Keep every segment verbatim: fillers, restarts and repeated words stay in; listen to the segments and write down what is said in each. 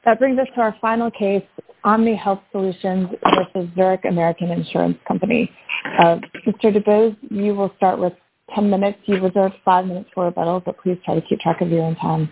That brings us to our final case, Omni Health Solutions versus Zurich American Insurance Company. Uh, Mister DuBose, you will start with ten minutes. You've reserved five minutes for rebuttal, but please try to keep track of your own time.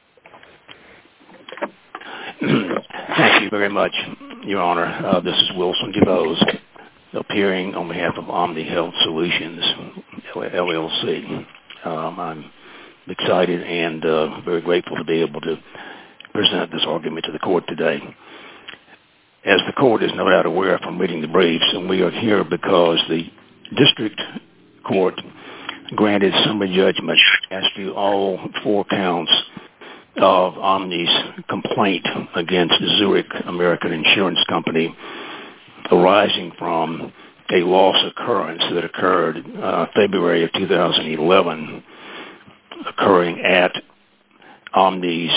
Thank you very much, Your Honor. Uh, this is Wilson DuBose, appearing on behalf of Omni Health Solutions, L L C. Um, I'm excited and uh, very grateful to be able to present this argument to the court today. As the court is no doubt aware from reading the briefs, and we are here because the district court granted summary judgment as to all four counts of Omni's complaint against Zurich American Insurance Company arising from a loss occurrence that occurred uh, February of two thousand eleven, occurring at Omni's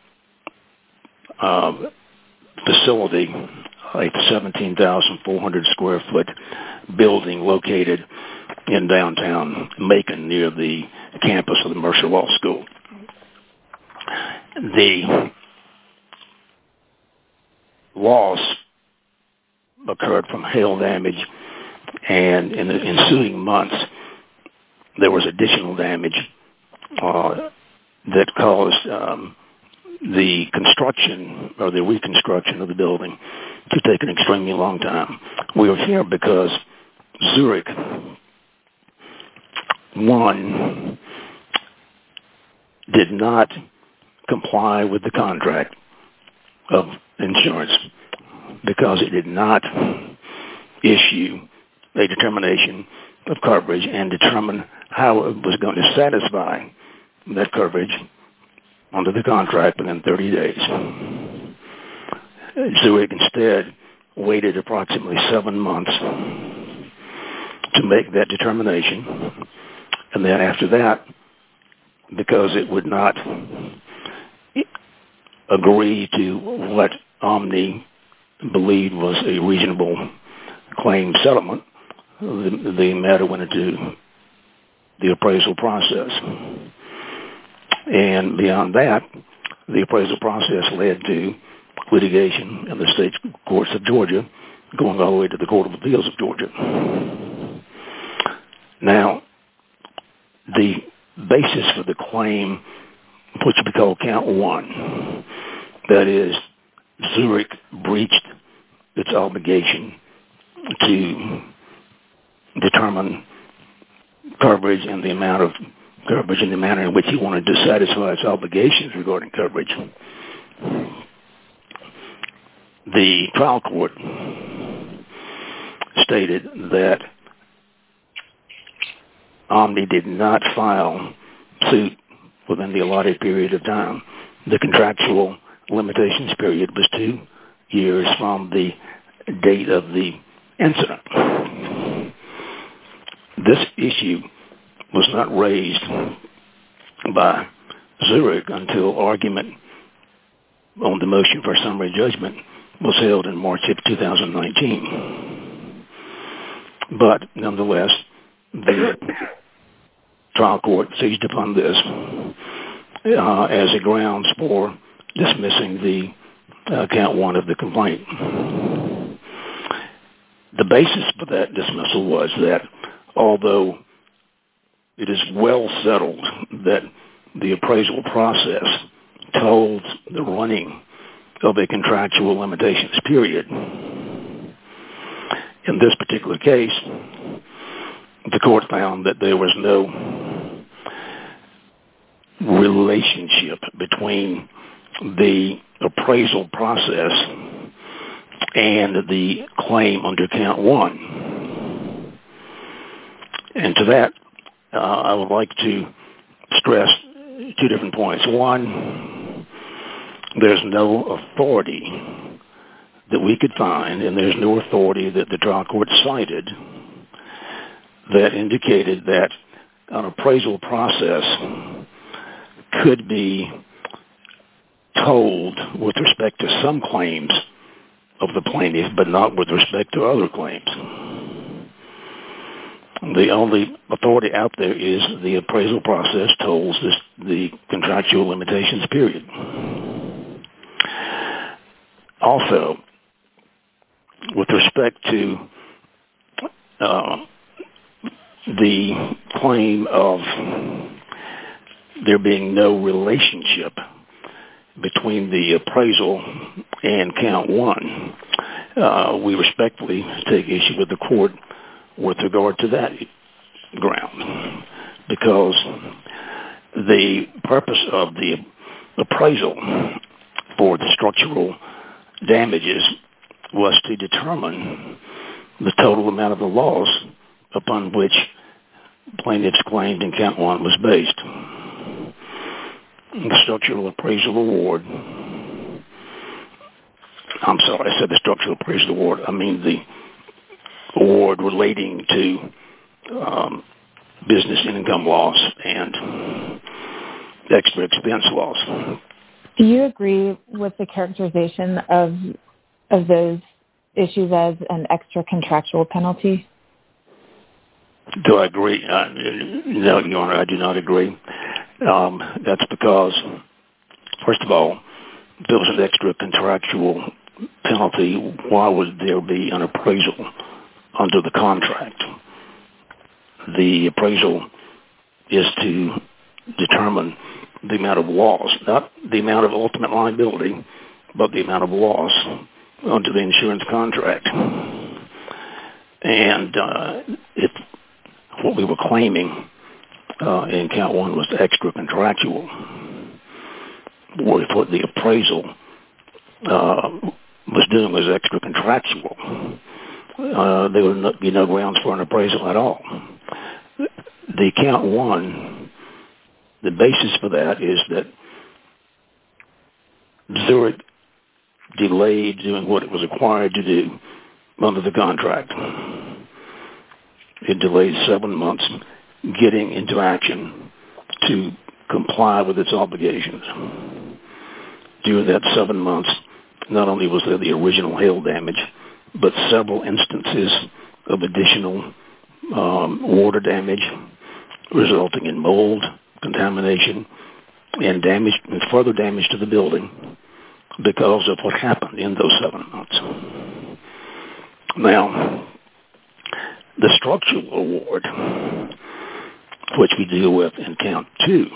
uh, facility, a seventeen thousand four hundred square foot building located in downtown Macon near the campus of the Mercer Law School. The loss occurred from hail damage, and in the ensuing months, there was additional damage uh, that caused um, the construction or the reconstruction of the building to take an extremely long time. We are here because Zurich, one, did not comply with the contract of insurance because it did not issue a determination of coverage and determine how it was going to satisfy that coverage under the contract within thirty days. Zurich instead waited approximately seven months to make that determination, and then after that, because it would not agree to what Omni believed was a reasonable claim settlement, the, the matter went into the appraisal process. And beyond that, the appraisal process led to litigation in the state courts of Georgia, going all the way to the Court of Appeals of Georgia. Now, the basis for the claim, which we call count one, that is, Zurich breached its obligation to determine coverage and the amount of coverage in the manner in which he wanted to satisfy its obligations regarding coverage. The trial court stated that Omni did not file suit within the allotted period of time. The contractual limitations period was two years from the date of the incident. This issue was not raised by Zurich until argument on the motion for summary judgment was held in March of two thousand nineteen. But nonetheless, the trial court seized upon this uh, as a grounds for dismissing the uh, count one of the complaint. The basis for that dismissal was that although it is well settled that the appraisal process told the running of a contractual limitations period, in this particular case, the court found that there was no relationship between the appraisal process and the claim under count one. And to that, uh, I would like to stress two different points. One, there's no authority that we could find, and there's no authority that the trial court cited that indicated that an appraisal process could be told with respect to some claims of the plaintiff, but not with respect to other claims. The only authority out there is the appraisal process tolls this, the contractual limitations period. Also, with respect to uh, the claim of there being no relationship between the appraisal and count one, uh, we respectfully take issue with the court with regard to that ground, because the purpose of the appraisal for the structural damages was to determine the total amount of the loss upon which plaintiff's claim in count one was based. The structural appraisal award, I'm sorry, I said the structural appraisal award, I mean the award relating to um, business income loss and extra expense loss. Do you agree with the characterization of of those issues as an extra contractual penalty? Do I agree? Uh, no, Your Honor, I do not agree. Um, that's because, first of all, if there was an extra contractual penalty, why would there be an appraisal under the contract? The appraisal is to determine the amount of loss, not the amount of ultimate liability, but the amount of loss under the insurance contract. And uh, if what we were claiming uh, in count one was extra contractual, or if what the appraisal uh, was doing was extra contractual, uh, there would be no grounds for an appraisal at all. The count one, the basis for that is that Zurich delayed doing what it was required to do under the contract. It delayed seven months getting into action to comply with its obligations. During that seven months, not only was there the original hail damage, but several instances of additional um, water damage resulting in mold, contamination, and damage and further damage to the building because of what happened in those seven months. Now, the structural award, which we deal with in count two,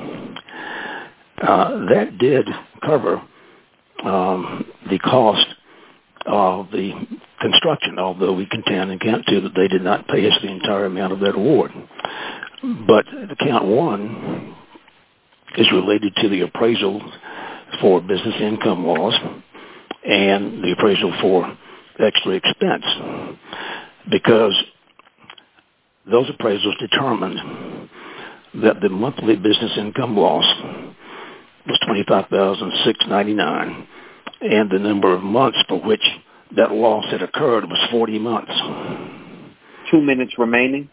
uh, that did cover um, the cost of the construction, although we contend in count two that they did not pay us the entire amount of that award. But the count one is related to the appraisal for business income loss and the appraisal for extra expense, because those appraisals determined that the monthly business income loss was twenty-five thousand six hundred ninety-nine dollars, and the number of months for which that loss had occurred was forty months. Two minutes remaining.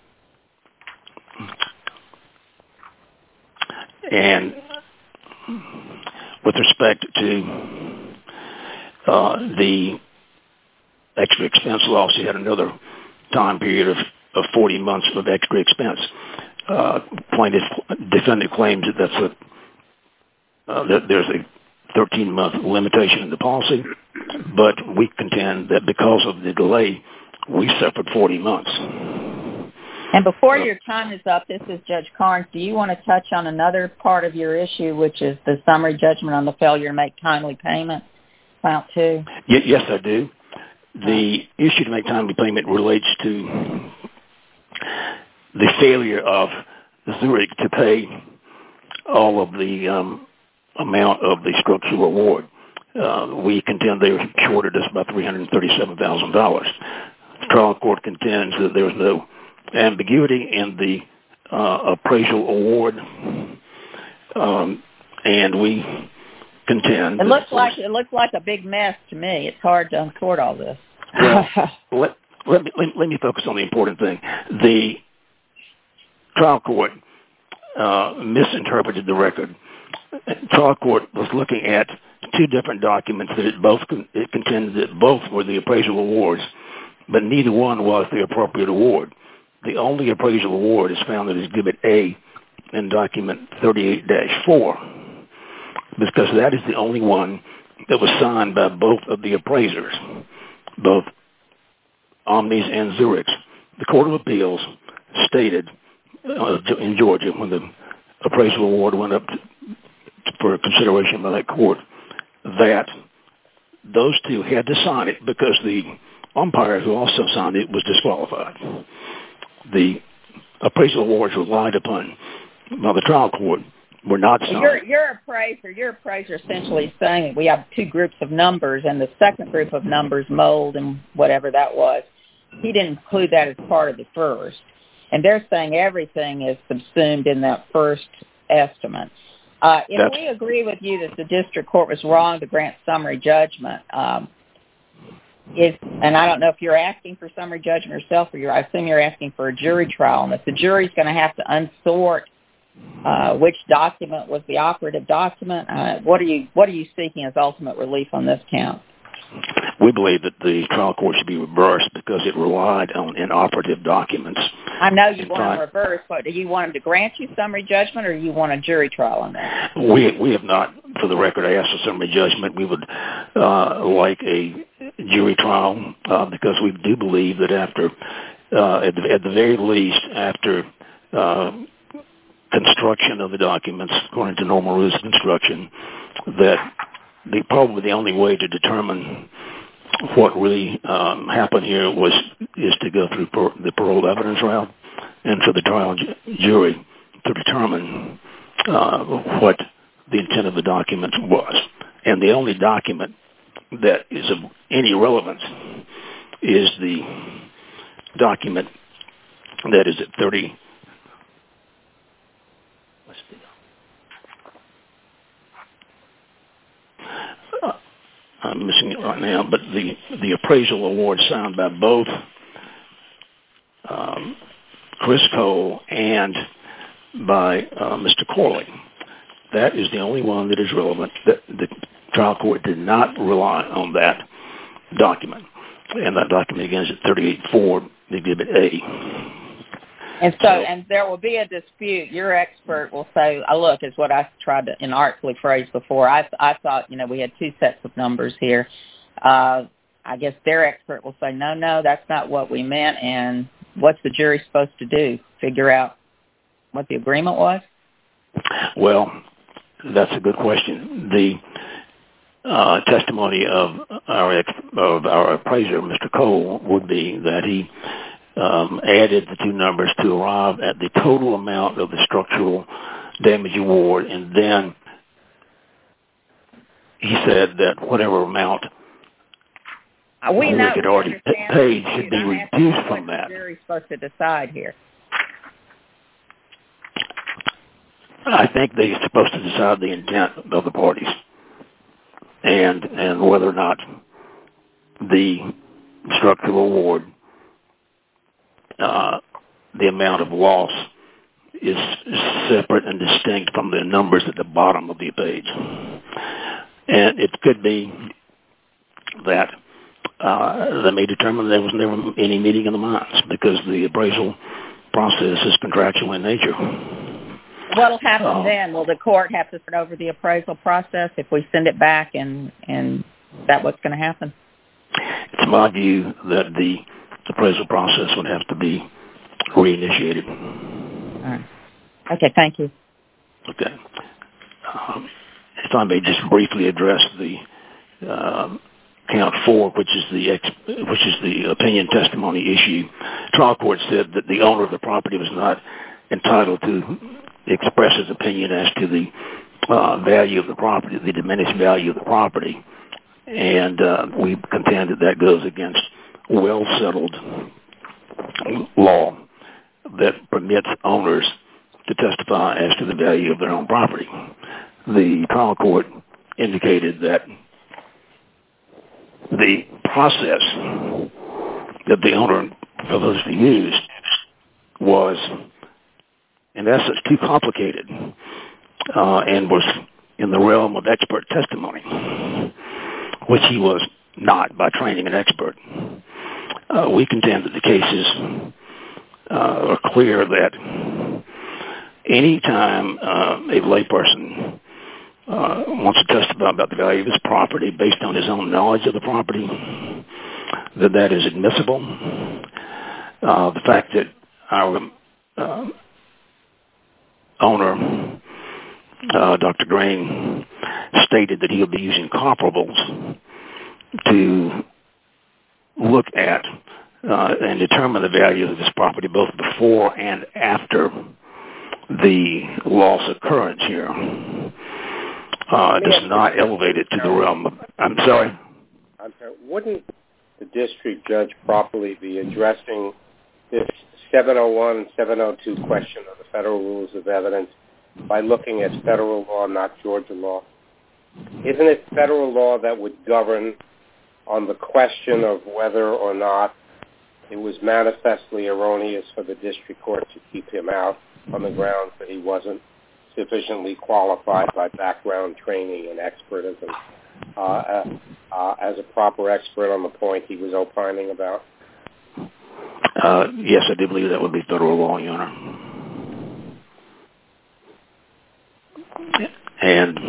And with respect to uh, the extra expense loss, you had another time period of, of forty months of extra expense. Uh, plaintiff defendant claims that that's a uh, that there's a thirteen-month limitation in the policy, but we contend that because of the delay, we suffered forty months. And before your time is up, this is Judge Carnes. Do you want to touch on another part of your issue, which is the summary judgment on the failure to make timely payment? Count two. Y- yes, I do. The issue to make timely payment relates to the failure of Zurich to pay all of the um, amount of the structural award. Uh, we contend they shorted us by three hundred thirty-seven thousand dollars. The trial court contends that there was no ambiguity in the uh, appraisal award, um, and we contend it looks like it looks like a big mess to me. It's hard to unsort all this. Well, let, let, me, let, let me focus on the important thing. The trial court uh, misinterpreted the record. The trial court was looking at two different documents that it both it contended that both were the appraisal awards, but neither one was the appropriate award. The only appraisal award is found in Exhibit A in document thirty-eight dash four, because that is the only one that was signed by both of the appraisers, both Omni's and Zurich's. The Court of Appeals stated uh, in Georgia, when the appraisal award went up to, for consideration by that court, that those two had to sign it because the umpire who also signed it was disqualified. The appraisal awards relied upon by the trial court were not signed. Your, your appraiser, your appraiser essentially saying that we have two groups of numbers, and the second group of numbers, mold and whatever that was, he didn't include that as part of the first. And they're saying everything is subsumed in that first estimate. Uh, if That's... we agree with you that the district court was wrong to grant summary judgment, um, is, and I don't know if you're asking for summary judgment yourself, or you're, I assume you're asking for a jury trial, and if the jury's going to have to unsort uh, which document was the operative document, uh, what are you what are you seeking as ultimate relief on this count? We believe that the trial court should be reversed because it relied on inoperative documents. I know you want to reverse, but do you want them to grant you summary judgment, or do you want a jury trial on that? We we have not, for the record, asked for summary judgment. We would uh, like a jury trial uh, because we do believe that after, uh, at, the, at the very least, after uh, construction of the documents, according to normal rules of construction, that the probably the only way to determine what really um, happened here was is to go through per, the paroled evidence route and for the trial ju- jury to determine uh, what the intent of the document was. And the only document that is of any relevance is the document that is at thirty. I'm missing it right now, but the the appraisal award signed by both um, Chris Cole and by uh, Mister Corley. That is the only one that is relevant. That the trial court did not rely on that document, and that document again is at thirty-eight four, Exhibit A. And so, and there will be a dispute. Your expert will say, oh, look, is what I tried to inartfully phrase before. I, I thought, you know, we had two sets of numbers here. Uh, I guess their expert will say, no, no, that's not what we meant. And what's the jury supposed to do? Figure out what the agreement was? Well, that's a good question. The uh, testimony of our, ex- of our appraiser, Mister Cole, would be that he Um, added the two numbers to arrive at the total amount of the structural damage award, and then he said that whatever amount we know had already paid should be reduced from that. What the jury's supposed to decide here? I think they're supposed to decide the intent of the parties and and whether or not the structural award, Uh, the amount of loss is separate and distinct from the numbers at the bottom of the page. And it could be that uh, they may determine there was never any meeting of the minds because the appraisal process is contractual in nature. What will happen uh, then? Will the court have to start over the appraisal process if we send it back, and, and is that what's going to happen? It's my view that the The appraisal process would have to be reinitiated. All right. Okay, thank you. Okay. Um, if I may just briefly address the uh, count four, which is the ex, which is the opinion testimony issue. Trial court said that the owner of the property was not entitled to express his opinion as to the uh, value of the property, the diminished value of the property, and uh, we contend that that goes against well-settled law that permits owners to testify as to the value of their own property. The trial court indicated that the process that the owner proposed to use was, in essence, too complicated uh, and was in the realm of expert testimony, which he was not by training an expert. Uh, we contend that the cases uh, are clear that any time uh, a layperson uh, wants to testify about the value of his property based on his own knowledge of the property, that that is admissible. Uh, the fact that our uh, owner, uh, Doctor Green, stated that he'll be using comparables to look at uh, and determine the value of this property both before and after the loss occurrence here. Uh, does not elevate it to the realm of, I'm sorry? I'm sorry. Wouldn't the district judge properly be addressing this seven oh one, seven oh two question of the federal rules of evidence by looking at federal law, not Georgia law? Isn't it federal law that would govern on the question of whether or not it was manifestly erroneous for the district court to keep him out on the grounds that he wasn't sufficiently qualified by background training and expertism uh, uh, uh, as a proper expert on the point he was opining about? Uh, yes, I do believe that would be federal law, Your Honor. And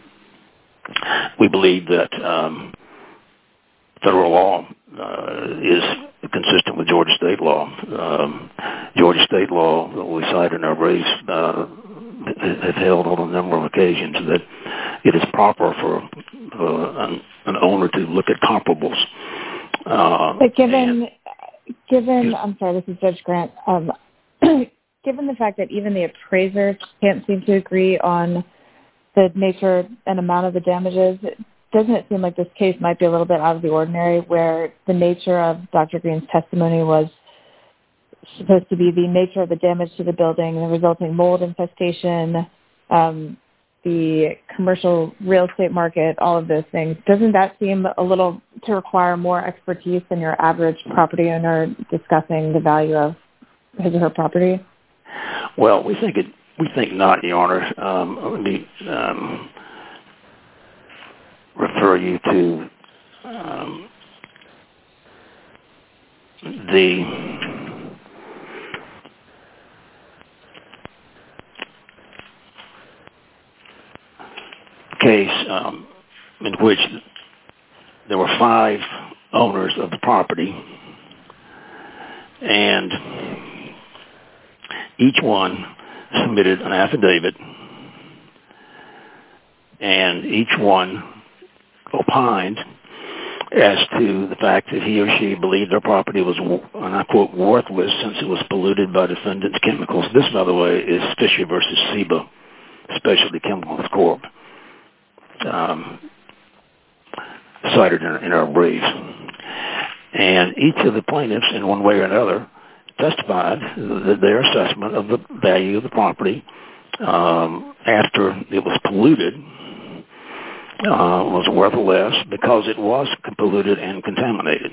we believe that um, federal law uh, is consistent with Georgia state law. Um, Georgia state law, we cite in our briefs, uh, have held on a number of occasions that it is proper for uh, an, an owner to look at comparables. Uh, but given, and, given, I'm sorry, this is Judge Grant. Um, given the fact that even the appraisers can't seem to agree on the nature and amount of the damages, doesn't it seem like this case might be a little bit out of the ordinary, where the nature of Doctor Green's testimony was supposed to be the nature of the damage to the building, the resulting mold infestation, um, the commercial real estate market, all of those things? Doesn't that seem a little to require more expertise than your average property owner discussing the value of his or her property? Well, we think it. We think not, Your Honor. Um, let me um, refer you to um, the case um, in which there were five owners of the property, and each one submitted an affidavit, and each one opined as to the fact that he or she believed their property was, and I quote, worthless since it was polluted by defendant's chemicals. This, by the way, is Fisher versus Seba, Specialty Chemicals Corp, um, cited in, in our brief. And each of the plaintiffs, in one way or another, testified that their assessment of the value of the property um, after it was polluted uh, was worth less because it was polluted and contaminated.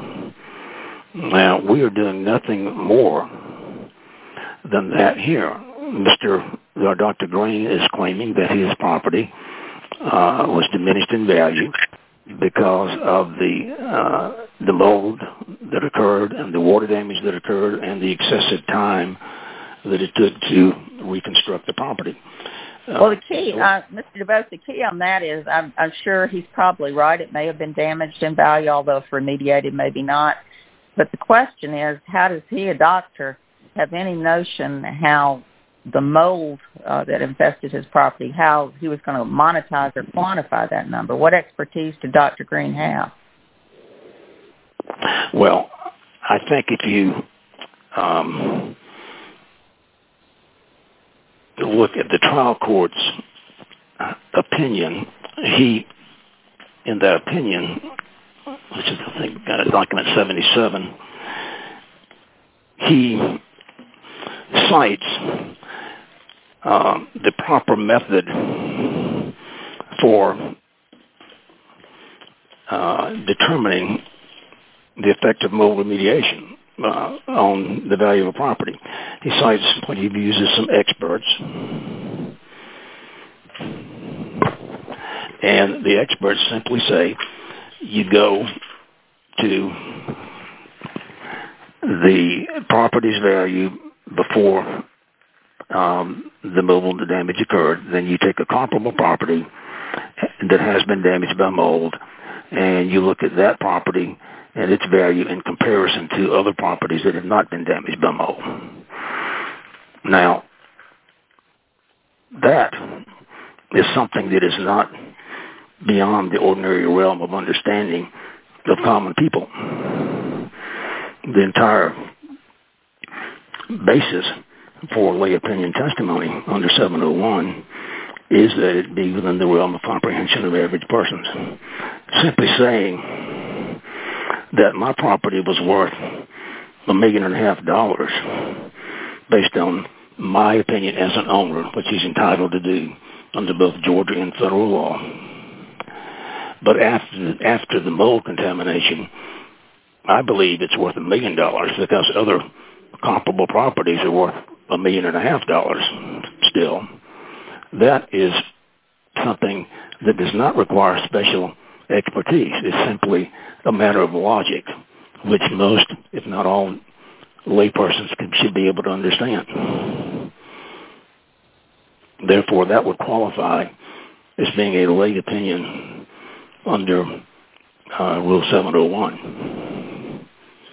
Now, we are doing nothing more than that here. Mister Uh, Doctor Green is claiming that his property uh, was diminished in value because of the uh, the mold that occurred and the water damage that occurred and the excessive time that it took to reconstruct the property. Uh, well, the key, uh, Mister DeBose, the key on that is I'm, I'm sure he's probably right. It may have been damaged in value, although if remediated, maybe not. But the question is, how does he, a doctor, have any notion how the mold uh, that infested his property, how he was going to monetize or quantify that number? What expertise did Doctor Green have? Well, I think if you um, look at the trial court's opinion, he, in that opinion, which is, I think, document seventy-seven, he cites um, the proper method for uh, determining the effect of mold remediation uh, on the value of a property. He cites when he uses some experts, and the experts simply say you go to the property's value before um, the mold, the damage occurred. Then you take a comparable property that has been damaged by mold, and you look at that property and its value in comparison to other properties that have not been damaged by mold. Now, that is something that is not beyond the ordinary realm of understanding of common people. The entire basis for lay opinion testimony under seven oh one is that it be within the realm of comprehension of average persons. Simply saying that my property was worth a million and a half dollars based on my opinion as an owner, which he's entitled to do under both Georgia and federal law. But after, after the mold contamination, I believe it's worth a million dollars because other comparable properties are worth a million and a half dollars still. That is something that does not require special expertise. It's simply a matter of logic, which most, if not all, laypersons should be able to understand. Therefore, that would qualify as being a lay opinion under uh, Rule seven oh one.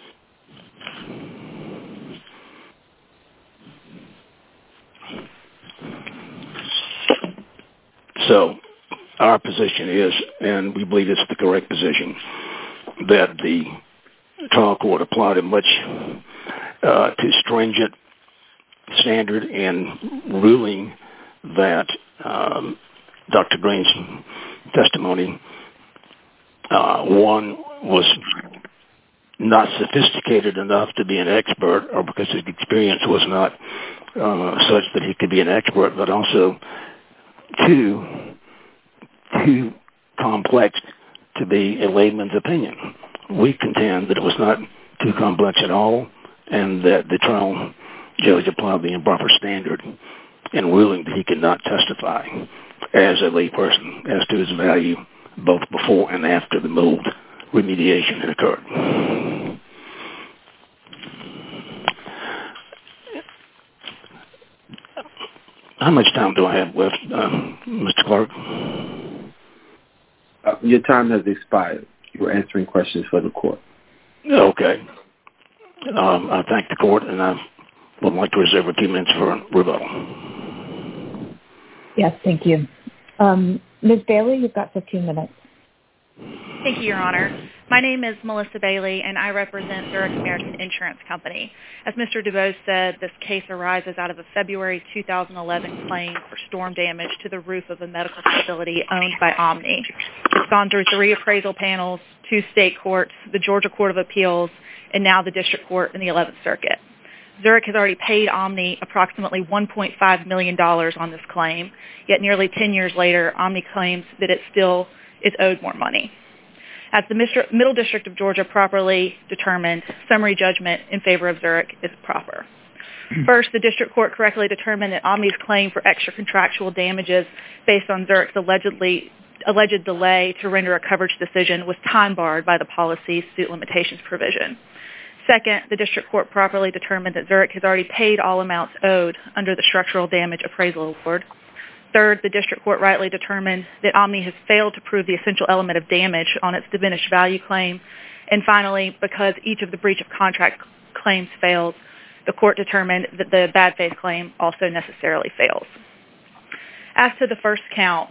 So our position is, and we believe it's the correct position, that the trial court applied a much uh, too stringent standard in ruling that um, Doctor Green's testimony, uh, one, was not sophisticated enough to be an expert, or because his experience was not uh, such that he could be an expert, but also too, too complex to be a layman's opinion. We contend that it was not too complex at all, and that the trial judge applied the improper standard in ruling that he could not testify as a layperson as to his value both before and after the mold remediation had occurred. How much time do I have left, um, Mister Clark? Uh, your time has expired. You were answering questions for the court. Okay. Um, I thank the court, and I would like to reserve a few minutes for rebuttal. Yes, thank you. Um, Miz Bailey, you've got fifteen minutes. Thank you, Your Honor. My name is Melissa Bailey, and I represent Zurich American Insurance Company. As Mister DuBose said, this case arises out of a February two thousand eleven claim for storm damage to the roof of a medical facility owned by Omni. It's gone through three appraisal panels, two state courts, the Georgia Court of Appeals, and now the District Court in the eleventh Circuit. Zurich has already paid Omni approximately one point five million dollars on this claim, yet nearly ten years later, Omni claims that it still is owed more money. As the Middle District of Georgia properly determined, summary judgment in favor of Zurich is proper. First, the District Court correctly determined that Omni's claim for extra contractual damages based on Zurich's allegedly alleged delay to render a coverage decision was time-barred by the policy's suit limitations provision. Second, the District Court properly determined that Zurich has already paid all amounts owed under the structural damage appraisal award. Third, the District Court rightly determined that Omni has failed to prove the essential element of damage on its diminished value claim. And finally, because each of the breach of contract claims failed, the court determined that the bad faith claim also necessarily fails. As to the first count,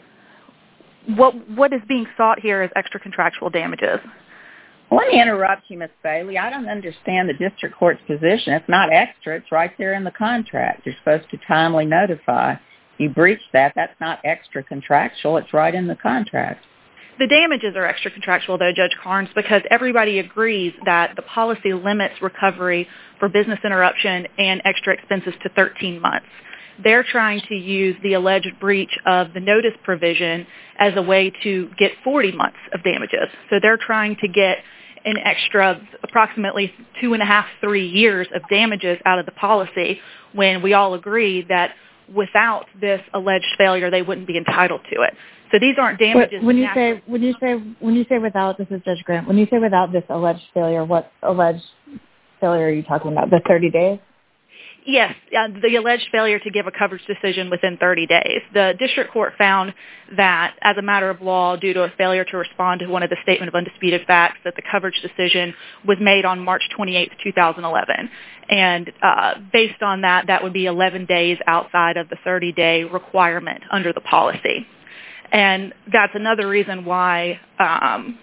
what what is being sought here is extra contractual damages. Let me interrupt you, Miz Bailey. I don't understand the district court's position. It's not extra. It's right there in the contract. You're supposed to timely notify. You breach that. That's not extra contractual. It's right in the contract. The damages are extra contractual, though, Judge Carnes, because everybody agrees that the policy limits recovery for business interruption and extra expenses to thirteen months. They're trying to use the alleged breach of the notice provision as a way to get forty months of damages. So they're trying to get an extra approximately two and a half, three years of damages out of the policy when we all agree that without this alleged failure, they wouldn't be entitled to it. So these aren't damages. But when you say when you say when you say without, this is Judge Grant. When you say without this alleged failure, what alleged failure are you talking about? The thirty days? Yes, uh, the alleged failure to give a coverage decision within thirty days. The district court found that, as a matter of law, due to a failure to respond to one of the statement of undisputed facts, that the coverage decision was made on March twenty-eighth, two thousand eleven. And uh, based on that, that would be eleven days outside of the thirty-day requirement under the policy. And that's another reason why um,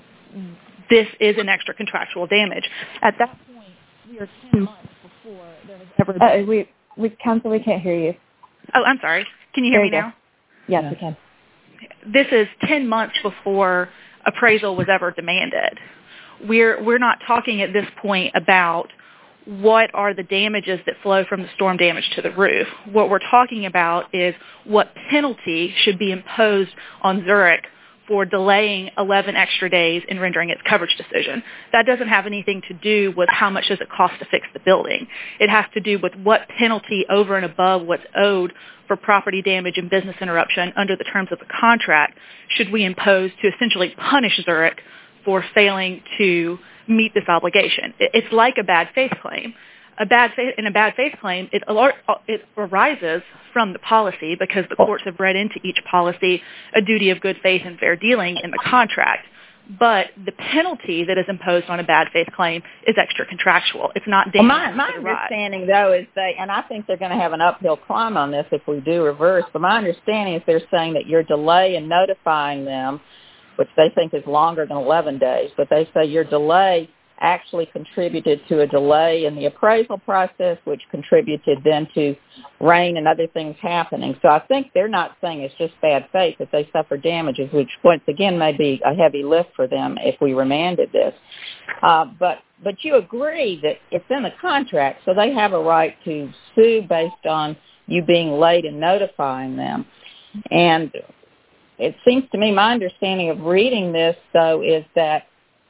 this is an extra contractual damage. At that point, we are ten months before there has ever been... Uh, we, we, counsel, we can't hear you. Oh, I'm sorry. Can you hear there me you now? Yes, yeah. we can. This is ten months before appraisal was ever demanded. We're we're not talking at this point about what are the damages that flow from the storm damage to the roof. What we're talking about is what penalty should be imposed on Zurich for delaying eleven extra days in rendering its coverage decision. That doesn't have anything to do with how much does it cost to fix the building. It has to do with what penalty over and above what's owed for property damage and business interruption under the terms of the contract should we impose to essentially punish Zurich for failing to meet this obligation. It's like a bad faith claim. A bad faith, in a bad faith claim, it, it arises from the policy because the courts have read into each policy a duty of good faith and fair dealing in the contract. But the penalty that is imposed on a bad faith claim is extra contractual. It's not damage. Well, my my understanding, though, is they, and I think they're going to have an uphill climb on this if we do reverse, but my understanding is they're saying that your delay in notifying them, which they think is longer than eleven days, but they say your delay actually contributed to a delay in the appraisal process, which contributed then to rain and other things happening. So I think they're not saying it's just bad faith that they suffer damages, which once again may be a heavy lift for them if we remanded this. Uh, but but you agree that it's in the contract, so they have a right to sue based on you being late in notifying them. And it seems to me, my understanding of reading this, though, is that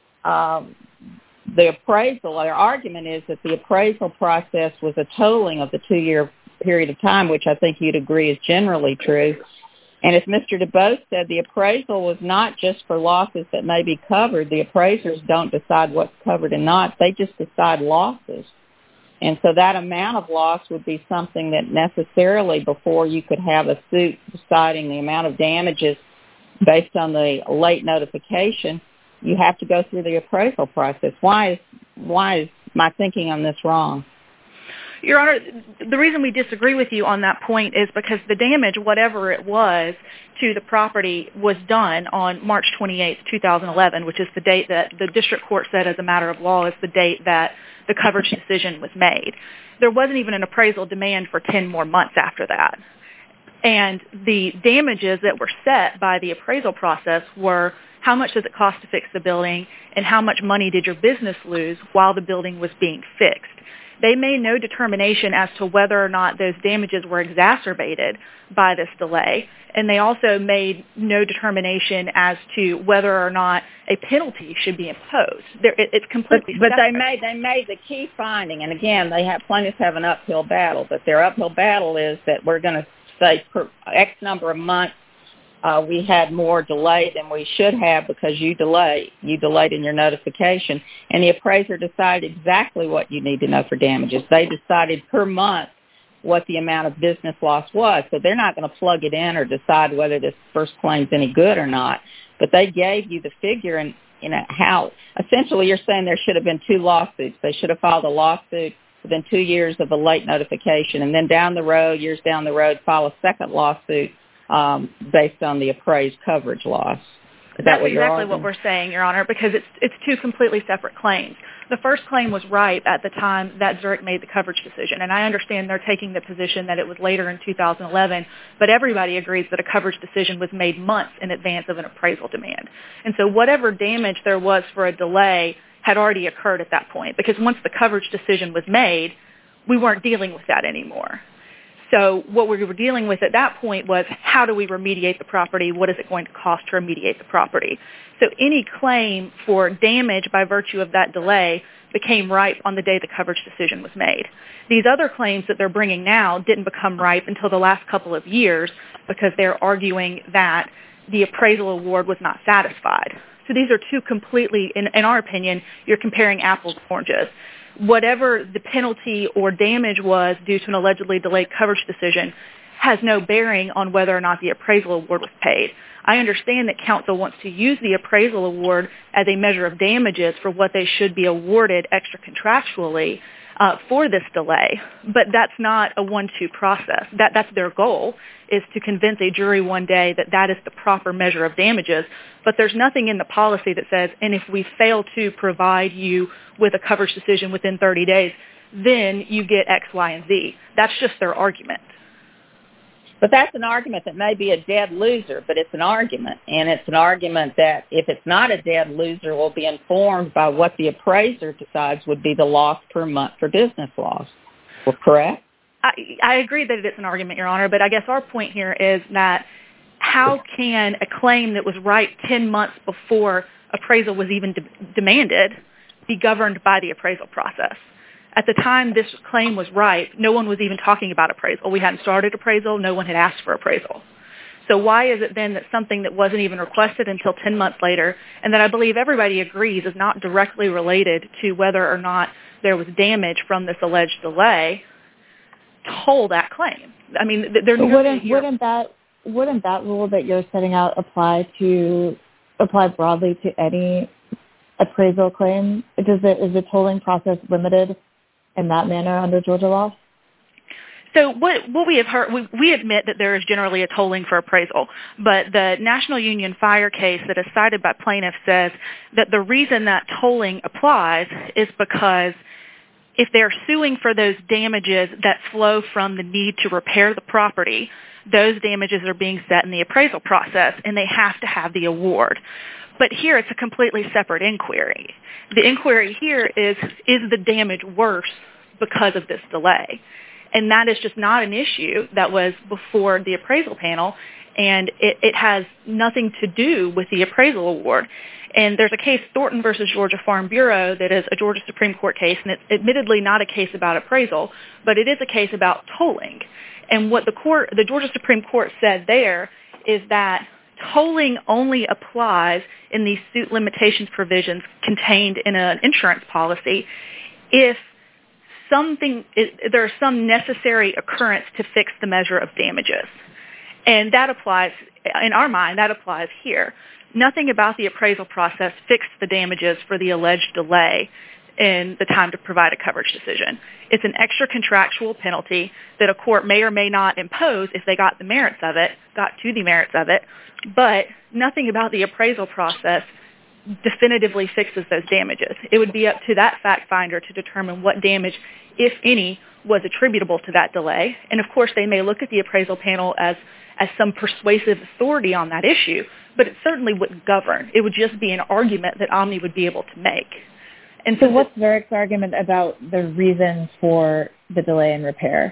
um, the appraisal, their argument is that the appraisal process was a totaling of the two-year period of time, which I think you'd agree is generally true. And as Mister DuBose said, the appraisal was not just for losses that may be covered. The appraisers don't decide what's covered and not. They just decide losses. And so that amount of loss would be something that necessarily, before you could have a suit deciding the amount of damages based on the late notification, you have to go through the appraisal process. Why is why is my thinking on this wrong? Your Honor, the reason we disagree with you on that point is because the damage, whatever it was, to the property was done on March twenty-eighth, two thousand eleven, which is the date that the district court said as a matter of law is the date that the coverage decision was made. There wasn't even an appraisal demand for ten more months after that. And the damages that were set by the appraisal process were how much does it cost to fix the building and how much money did your business lose while the building was being fixed. They made no determination as to whether or not those damages were exacerbated by this delay, and they also made no determination as to whether or not a penalty should be imposed. There, it, it's completely But, but separate. they made they made the key finding, and again, they have plaintiffs have an uphill battle, but their uphill battle is that we're going to say per X number of months uh, we had more delay than we should have because you delayed. You delayed in your notification. And the appraiser decided exactly what you need to know for damages. They decided per month what the amount of business loss was. So they're not going to plug it in or decide whether this first claim's any good or not. But they gave you the figure and, you know, how essentially you're saying there should have been two lawsuits. They should have filed a lawsuit within two years of a late notification, and then down the road, years down the road, file a second lawsuit um, based on the appraised coverage loss. Is That's that what you're exactly arguing? what we're saying, Your Honor, because it's it's two completely separate claims. The first claim was ripe at the time that Zurich made the coverage decision, and I understand they're taking the position that it was later in two thousand eleven, but everybody agrees that a coverage decision was made months in advance of an appraisal demand. And so whatever damage there was for a delay had already occurred at that point, because once the coverage decision was made, we weren't dealing with that anymore. So what we were dealing with at that point was how do we remediate the property? What is it going to cost to remediate the property? So any claim for damage by virtue of that delay became ripe on the day the coverage decision was made. These other claims that they're bringing now didn't become ripe until the last couple of years because they're arguing that the appraisal award was not satisfied. So these are two completely, in, in our opinion, you're comparing apples to oranges. whatever the penalty or damage was due to an allegedly delayed coverage decision has no bearing on whether or not the appraisal award was paid. I understand that counsel wants to use the appraisal award as a measure of damages for what they should be awarded extra contractually uh, for this delay, but that's not a one two process. That, that's their goal, is to convince a jury one day that that is the proper measure of damages, but there's nothing in the policy that says, and if we fail to provide you with a coverage decision within thirty days, then you get X, Y, and Z. That's just their argument. But that's an argument that may be a dead loser, but it's an argument. And it's an argument that if it's not a dead loser, will be informed by what the appraiser decides would be the loss per month for business loss. Well, correct? I, I agree that it's an argument, Your Honor, but I guess our point here is that how can a claim that was right ten months before appraisal was even de- demanded be governed by the appraisal process? At the time this claim was right, no one was even talking about appraisal. We hadn't started appraisal. No one had asked for appraisal. So why is it then that something that wasn't even requested until ten months later, and that I believe everybody agrees is not directly related to whether or not there was damage from this alleged delay, toll that claim? I mean, they're wouldn't, wouldn't that wouldn't that rule that you're setting out apply to apply broadly to any appraisal claim? Does it, is the tolling process limited in that manner under Georgia law? So what what we have heard, we, we admit that there is generally a tolling for appraisal, but the National Union Fire case that is cited by plaintiffs says that the reason that tolling applies is because if they're suing for those damages that flow from the need to repair the property, those damages are being set in the appraisal process, and they have to have the award. But here it's a completely separate inquiry. The inquiry here is, is the damage worse because of this delay? And that is just not an issue that was before the appraisal panel, and it, it has nothing to do with the appraisal award. And there's a case, Thornton versus Georgia Farm Bureau, that is a Georgia Supreme Court case, and it's admittedly not a case about appraisal, but it is a case about tolling. And what the court, the Georgia Supreme Court said there is that tolling only applies in these suit limitations provisions contained in an insurance policy if something there's some necessary occurrence to fix the measure of damages. And that applies, in our mind, that applies here. Nothing about the appraisal process fixed the damages for the alleged delay in the time to provide a coverage decision. It's an extra contractual penalty that a court may or may not impose if they got the merits of it, got to the merits of it, but nothing about the appraisal process definitively fixes those damages. It would be up to that fact finder to determine what damage, if any, was attributable to that delay. And of course, they may look at the appraisal panel as, as some persuasive authority on that issue, but it certainly wouldn't govern. It would just be an argument that Omni would be able to make. And so what's Zurich's argument about the reason for the delay in repair?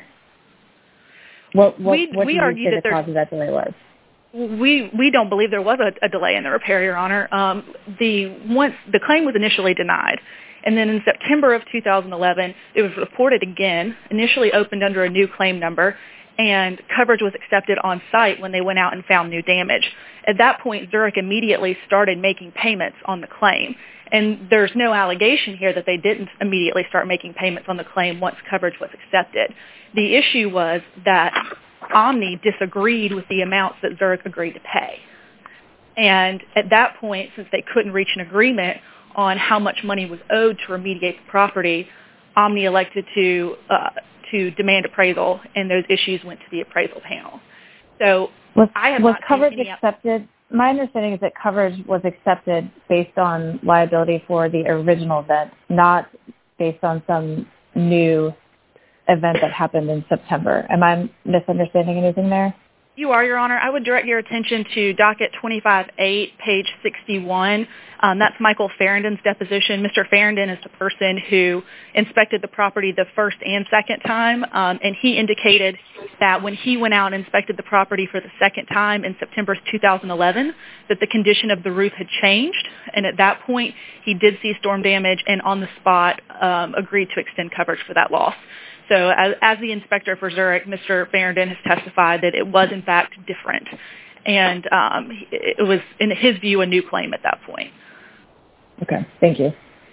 What, what, we, what we do you argue say that the cause of that delay was? We we don't believe there was a, a delay in the repair, Your Honor. Um, the once the claim was initially denied, and then in September of two thousand eleven, it was reported again, initially opened under a new claim number, and coverage was accepted on site when they went out and found new damage. At that point, Zurich immediately started making payments on the claim. And there's no allegation here that they didn't immediately start making payments on the claim once coverage was accepted. The issue was that Omni disagreed with the amounts that Zurich agreed to pay. And at that point, since they couldn't reach an agreement on how much money was owed to remediate the property, Omni elected to uh, to demand appraisal, and those issues went to the appraisal panel. So was, I have was not coverage any accepted? My understanding is that coverage was accepted based on liability for the original event, not based on some new event that happened in September. Am I misunderstanding anything there? You are, Your Honor. I would direct your attention to docket twenty-five eight, page sixty-one. Um, that's Michael Farrenden's deposition. Mister Farrenden is the person who inspected the property the first and second time, um, and he indicated that when he went out and inspected the property for the second time in September two thousand eleven, that the condition of the roof had changed, and at that point, he did see storm damage and on the spot um, agreed to extend coverage for that loss. So as, as the inspector for Zurich, Mister Farrenden has testified that it was, in fact, different. And um, it was, in his view, a new claim at that point. Okay. Thank you. How do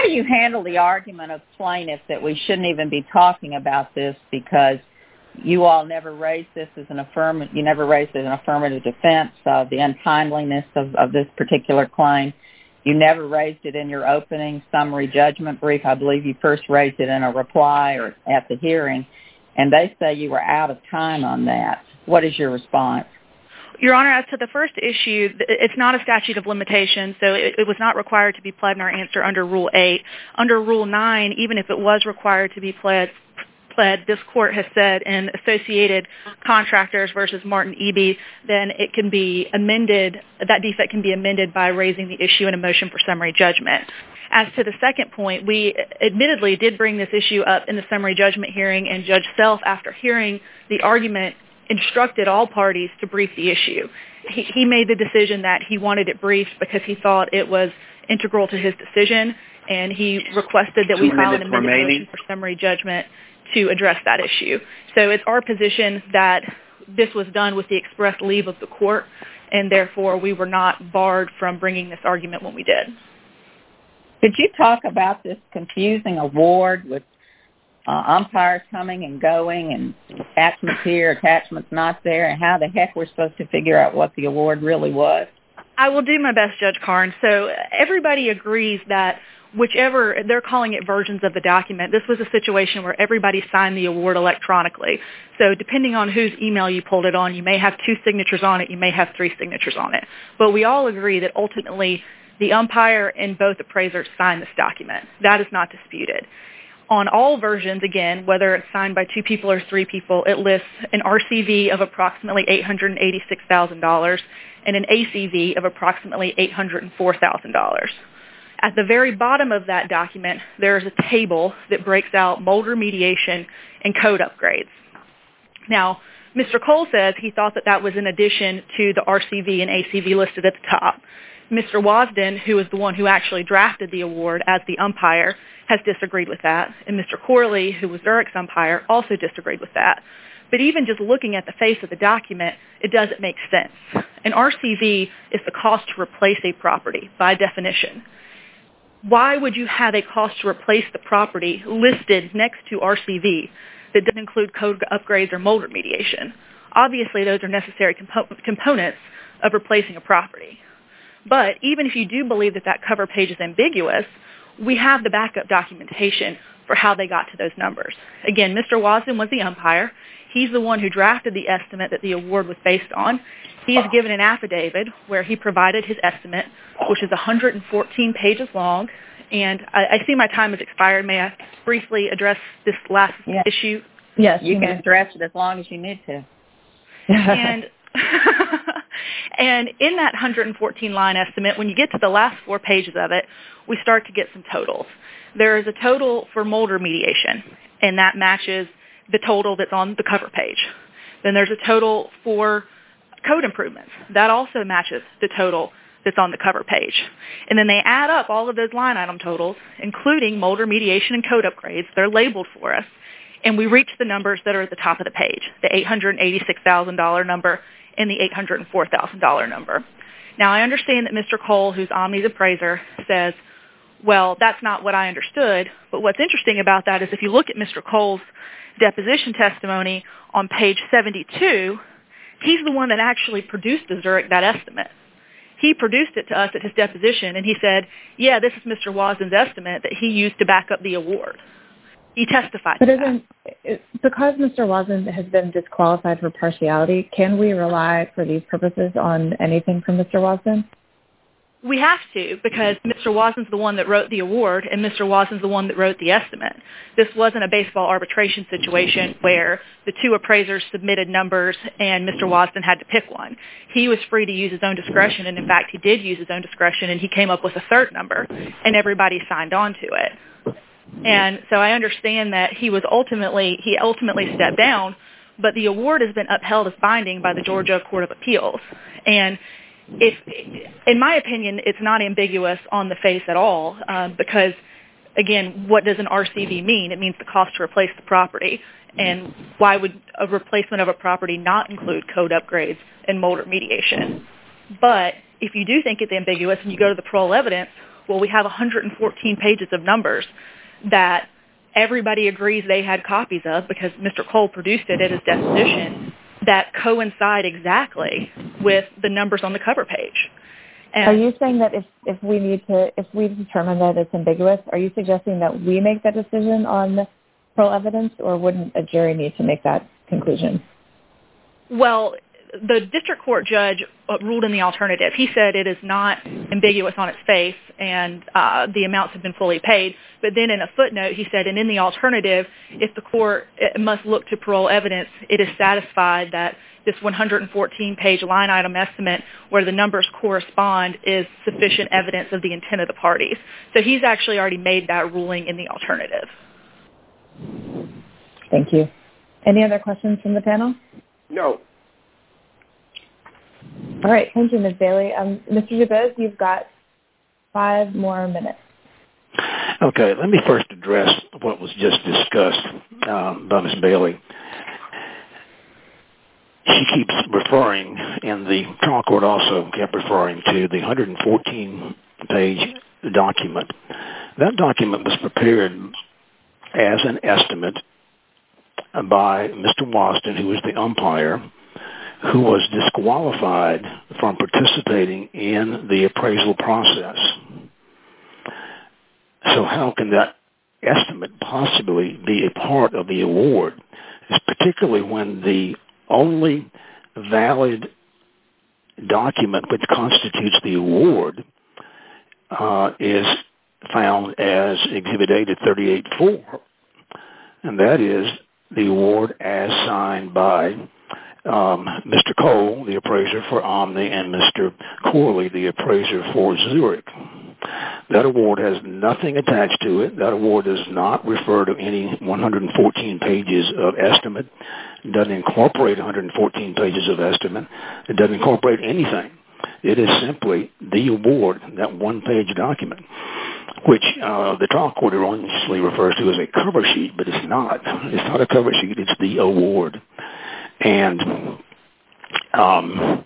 do you handle the argument of plaintiffs that we shouldn't even be talking about this because you all never raised this as an affirmative, you never raised it as an affirmative defense of the untimeliness of, of this particular claim. You never raised it in your opening summary judgment brief. I believe you first raised it in a reply or at the hearing, and they say you were out of time on that. What is your response? Your Honor, as to the first issue, it's not a statute of limitations, so it, it was not required to be pled in our answer under Rule eight. Under Rule nine, even if it was required to be pled, pled, this court has said in Associated Contractors versus Martin Eby, then it can be amended, that defect can be amended by raising the issue in a motion for summary judgment. As to the second point, we admittedly did bring this issue up in the summary judgment hearing, and Judge Self, after hearing the argument, instructed all parties to brief the issue. He, he made the decision that he wanted it briefed because he thought it was integral to his decision, and he requested that Two we file an minutes amended remaining. motion for summary judgment to address that issue. So it's our position that this was done with the express leave of the court, and therefore we were not barred from bringing this argument when we did. Could you talk about this confusing award with uh, umpires coming and going and attachments here, attachments not there, and how the heck we're supposed to figure out what the award really was? I will do my best, Judge Karn. So everybody agrees that whichever, they're calling it versions of the document, this was a situation where everybody signed the award electronically. So depending on whose email you pulled it on, you may have two signatures on it, you may have three signatures on it. But we all agree that ultimately the umpire and both appraisers signed this document. That is not disputed. On all versions, again, whether it's signed by two people or three people, it lists an R C V of approximately eight hundred eighty-six thousand dollars and an A C V of approximately eight hundred four thousand dollars. At the very bottom of that document, there is a table that breaks out mold remediation and code upgrades. Now, Mister Cole says he thought that that was in addition to the R C V and A C V listed at the top. Mister Wasden, who is the one who actually drafted the award as the umpire, has disagreed with that. And Mister Corley, who was Zurich's umpire, also disagreed with that. But even just looking at the face of the document, it doesn't make sense. An R C V is the cost to replace a property by definition. Why would you have a cost to replace the property listed next to R C V that doesn't include code upgrades or mold remediation? Obviously, those are necessary compo- components of replacing a property. But even if you do believe that that cover page is ambiguous, we have the backup documentation for how they got to those numbers. Again, Mister Wasden was the umpire. He's the one who drafted the estimate that the award was based on. He is given an affidavit where he provided his estimate, which is one hundred fourteen pages long. And I, I see my time has expired. May I briefly address this last yes. issue? Yes, you can address it as long as you need to. and and in that one hundred fourteen line estimate, when you get to the last four pages of it, we start to get some totals. There is a total for mold remediation, and that matches the total that's on the cover page. Then there's a total for code improvements. That also matches the total that's on the cover page. And then they add up all of those line item totals, including mold remediation and code upgrades. They're labeled for us. And we reach the numbers that are at the top of the page, the eight hundred eighty-six thousand dollars number and the eight hundred four thousand dollars number. Now, I understand that Mister Cole, who's Omni's appraiser, says, well, that's not what I understood. But what's interesting about that is if you look at Mister Cole's deposition testimony on page seventy-two, he's the one that actually produced to Zurich that estimate. He produced it to us at his deposition, and he said, yeah, this is Mister Wasden's estimate that he used to back up the award. He testified but to isn't, that. Because Mister Wasden has been disqualified for partiality, can we rely for these purposes on anything from Mister Wasden? We have to, because Mister Wasden's the one that wrote the award, and Mister Wasden's the one that wrote the estimate. This wasn't a baseball arbitration situation where the two appraisers submitted numbers and Mister Wasden had to pick one. He was free to use his own discretion, and in fact, he did use his own discretion, and he came up with a third number, and everybody signed on to it. And so I understand that he was ultimately, he ultimately stepped down, but the award has been upheld as binding by the Georgia Court of Appeals. And if, in my opinion, it's not ambiguous on the face at all, um, because, again, what does an R C V mean? It means the cost to replace the property. And why would a replacement of a property not include code upgrades and mold remediation? But if you do think it's ambiguous and you go to the parole evidence, well, we have one hundred fourteen pages of numbers that everybody agrees they had copies of because Mister Cole produced it at his deposition that coincide exactly with the numbers on the cover page. And are you saying that if, if we need to, if we determine that it's ambiguous, are you suggesting that we make that decision on parole evidence, or wouldn't a jury need to make that conclusion? Well, the district court judge ruled in the alternative. He said it is not ambiguous on its face and uh, the amounts have been fully paid. But then in a footnote, he said, and in the alternative, if the court must look to parole evidence, it is satisfied that this one hundred fourteen page line item estimate where the numbers correspond is sufficient evidence of the intent of the parties. So he's actually already made that ruling in the alternative. Thank you. Any other questions from the panel? No. All right. Thank you, Miz Bailey. Um, Mister DuBose, you've got five more minutes. Okay. Let me first address what was just discussed um, by Miz Bailey. She keeps referring, and the trial court also kept referring to the one hundred fourteen page document. That document was prepared as an estimate by Mister Waston, who was the umpire, who was disqualified from participating in the appraisal process. So how can that estimate possibly be a part of the award, particularly when the only valid document which constitutes the award uh, is found as Exhibit A to thirty-eight four, and that is the award as signed by um, Mister Cole, the appraiser for Omni, and Mister Corley, the appraiser for Zurich. That award has nothing attached to it. That award does not refer to any one hundred fourteen pages of estimate. It doesn't incorporate one hundred fourteen pages of estimate. It doesn't incorporate anything. It is simply the award, that one-page document, which uh, the trial court erroneously refers to as a cover sheet, but it's not. It's not a cover sheet. It's the award. And um,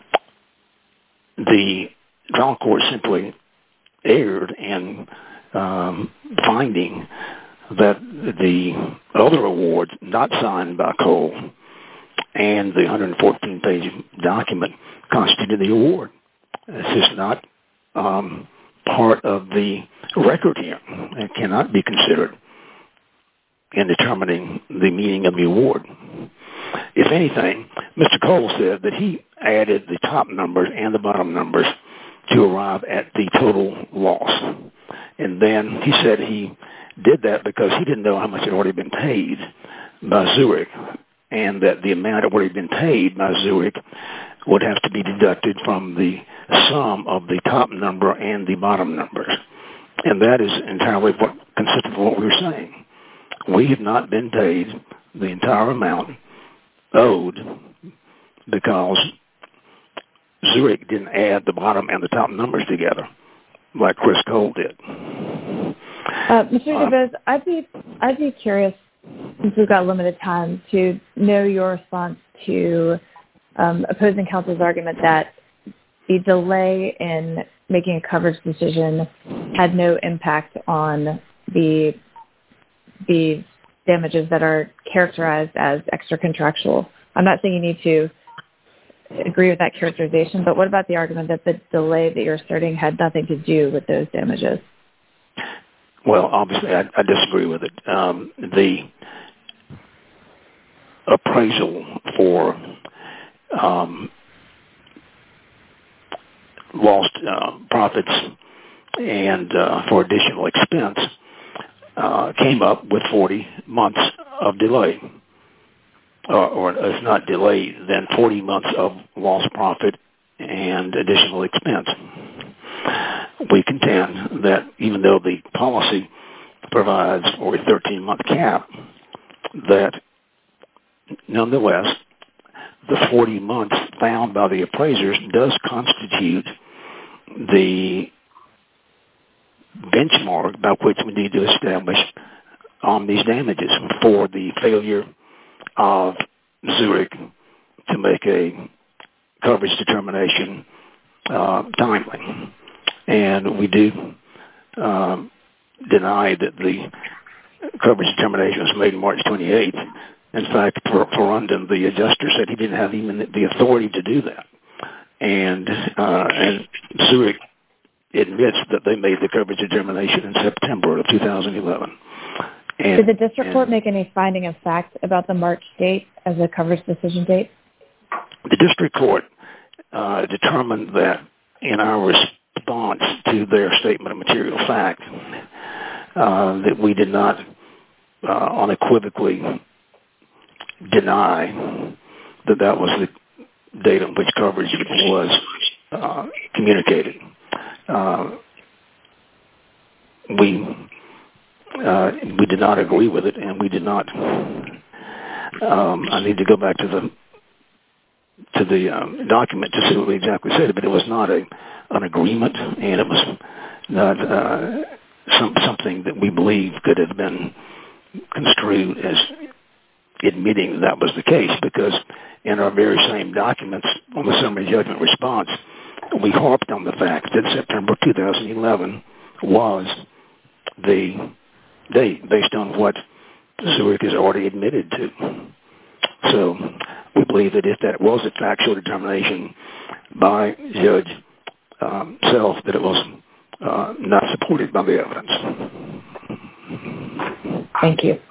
the trial court simply erred in um, finding that the other award, not signed by Cole, and the one hundred fourteen page document constituted the award. It's just not um, part of the record here. It cannot be considered in determining the meaning of the award. If anything, Mister Cole said that he added the top numbers and the bottom numbers to arrive at the total loss. And then he said he did that because he didn't know how much had already been paid by Zurich, and that the amount that had already been paid by Zurich would have to be deducted from the sum of the top number and the bottom numbers. And that is entirely what consistent with what we were saying. We have not been paid the entire amount owed because Zurich didn't add the bottom and the top numbers together like Chris Cole did. Uh, Mister DuBose, I'd be I'd be curious, since we've got limited time, to know your response to um, opposing counsel's argument that the delay in making a coverage decision had no impact on the the damages that are characterized as extra-contractual. I'm not saying you need to agree with that characterization, but what about the argument that the delay that you're asserting had nothing to do with those damages? Well, obviously, I, I disagree with it. Um, the appraisal for um, lost uh, profits and uh, for additional expense uh, came up with forty months of delay. Or, or if not delay, then forty months of lost profit and additional expense. We contend that even though the policy provides for a thirteen-month cap, that nonetheless, the forty months found by the appraisers does constitute the benchmark by which we need to establish um, these damages for the failure of Zurich to make a coverage determination uh, timely. And we do um, denied that the coverage determination was made March twenty-eighth. In fact, for, for London, the adjuster said he didn't have even the authority to do that. And uh, and Zurich admits that they made the coverage determination in September of two thousand eleven. And, Did the district and, court make any finding of fact about the March date as a coverage decision date? The district court uh, determined that in our response to their statement of material fact, uh, that we did not uh, unequivocally deny that that was the date on which coverage was uh, communicated. Uh, we uh, we did not agree with it, and we did not. Um, I need to go back to the to the um, document to see what we exactly said, but it was not a an agreement, and it was not uh, some, something that we believe could have been construed as admitting that, that was the case, because in our very same documents on the summary judgment response, we harped on the fact that September two thousand eleven was the date based on what Zurich has already admitted to. So we believe that if that was a factual determination by Judge um, Self, that it was uh, not supported by the evidence. Thank you.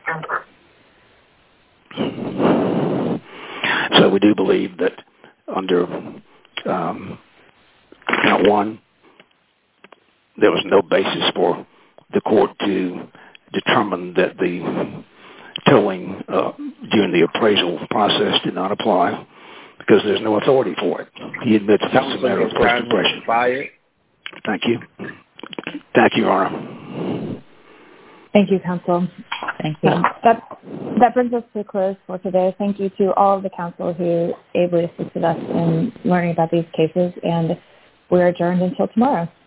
So we do believe that under um, count one, there was no basis for the court to determine that the tolling uh, during the appraisal process did not apply, because there's no authority for it. He admits it's a matter of first impression. Thank you. Thank you, Your Honor. Thank you, counsel. Thank you. Um, that, that brings us to a close for today. Thank you to all of the counsel who ably assisted us in learning about these cases, and we're adjourned until tomorrow.